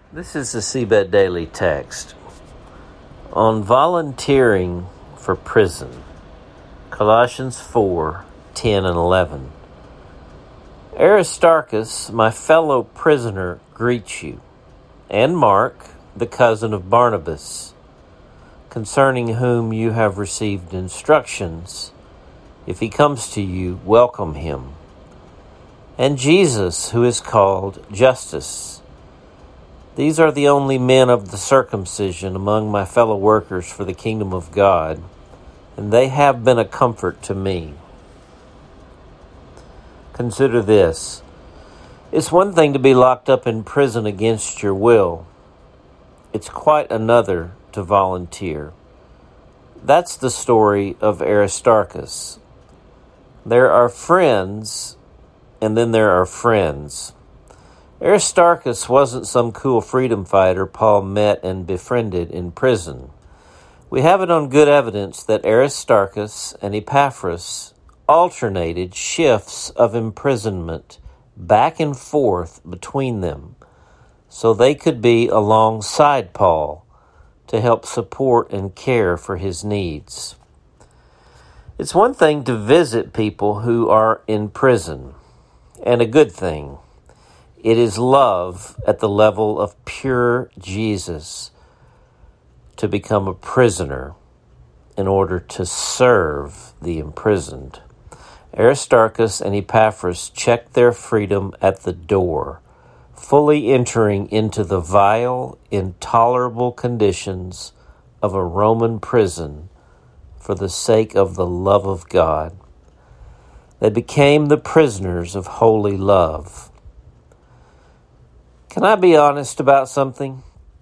This is the Seabed Daily Text on volunteering for prison. Colossians 4:10 and 11. Aristarchus, my fellow prisoner, greets you, and Mark, the cousin of Barnabas, concerning whom you have received instructions. If he comes to you, welcome him. And Jesus, who is called Justus. These are the only men of the circumcision among my fellow workers for the kingdom of God, and they have been a comfort to me. Consider this. It's one thing to be locked up in prison against your will. It's quite another to volunteer. That's the story of Aristarchus. There are friends, and then there are friends. Aristarchus wasn't some cool freedom fighter Paul met and befriended in prison. We have it on good evidence that Aristarchus and Epaphras alternated shifts of imprisonment back and forth between them so they could be alongside Paul to help support and care for his needs. It's one thing to visit people who are in prison, and a good thing. It is love at the level of pure Jesus to become a prisoner in order to serve the imprisoned. Aristarchus and Epaphras checked their freedom at the door, fully entering into the vile, intolerable conditions of a Roman prison for the sake of the love of God. They became the prisoners of holy love. Can I be honest about something?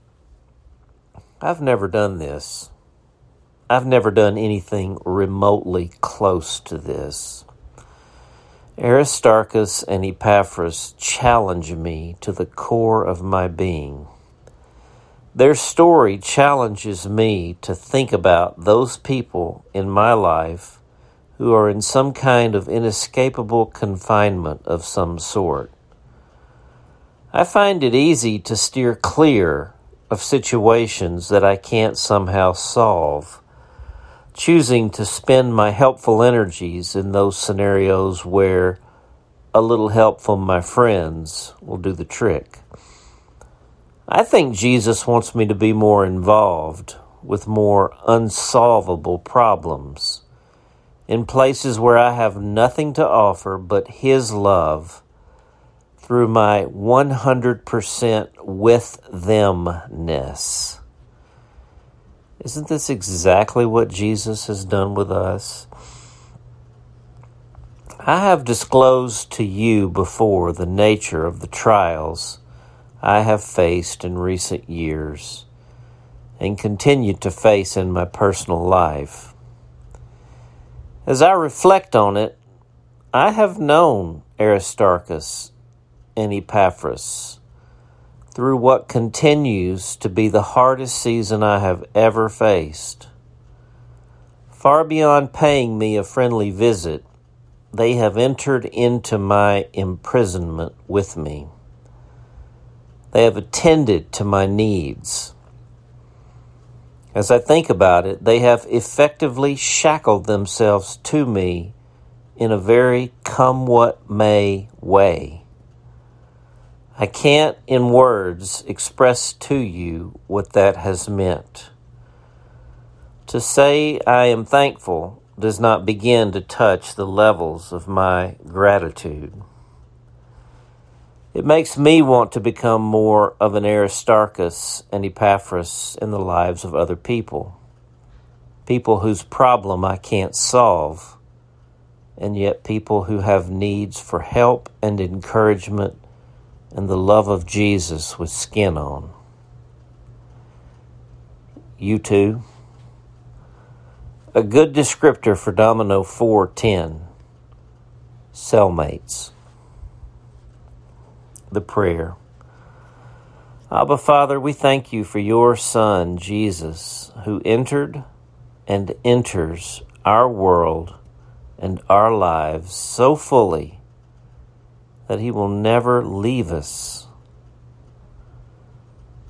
I've never done this. I've never done anything remotely close to this. Aristarchus and Epaphras challenge me to the core of my being. Their story challenges me to think about those people in my life who are in some kind of inescapable confinement of some sort. I find it easy to steer clear of situations that I can't somehow solve, choosing to spend my helpful energies in those scenarios where a little help from my friends will do the trick. I think Jesus wants me to be more involved with more unsolvable problems in places where I have nothing to offer but His love through my 100% with themness. Isn't this exactly what Jesus has done with us? I have disclosed to you before the nature of the trials I have faced in recent years and continue to face in my personal life. As I reflect on it, I have known Aristarchus and Epaphras through what continues to be the hardest season I have ever faced. Far beyond paying me a friendly visit, they have entered into my imprisonment with me. They have attended to my needs. As I think about it, they have effectively shackled themselves to me in a very come-what-may way. I can't, in words, express to you what that has meant. To say I am thankful does not begin to touch the levels of my gratitude. It makes me want to become more of an Aristarchus and Epaphras in the lives of other people. People whose problem I can't solve, and yet people who have needs for help and encouragement and the love of Jesus with skin on. You too? A good descriptor for Domino 4:10. Cellmates. The prayer. Abba, Father, we thank you for your Son, Jesus, who entered and enters our world and our lives so fully that he will never leave us.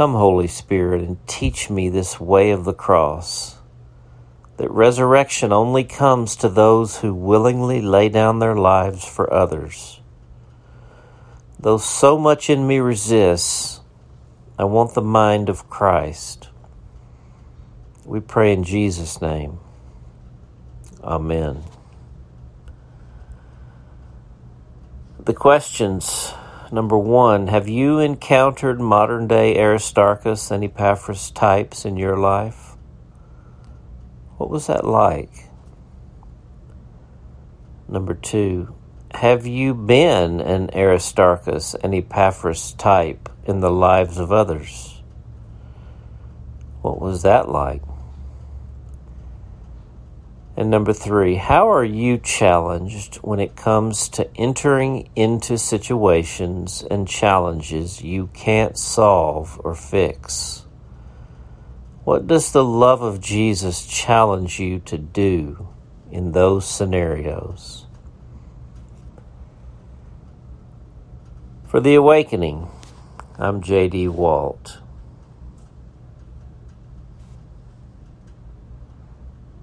Come, Holy Spirit, and teach me this way of the cross, that resurrection only comes to those who willingly lay down their lives for others. Though so much in me resists, I want the mind of Christ. We pray in Jesus' name. Amen. The questions. Number 1, have you encountered modern-day Aristarchus and Epaphras types in your life? What was that like? Number 2, have you been an Aristarchus and Epaphras type in the lives of others? What was that like? And number 3, how are you challenged when it comes to entering into situations and challenges you can't solve or fix? What does the love of Jesus challenge you to do in those scenarios? For The Awakening, I'm J.D. Walt.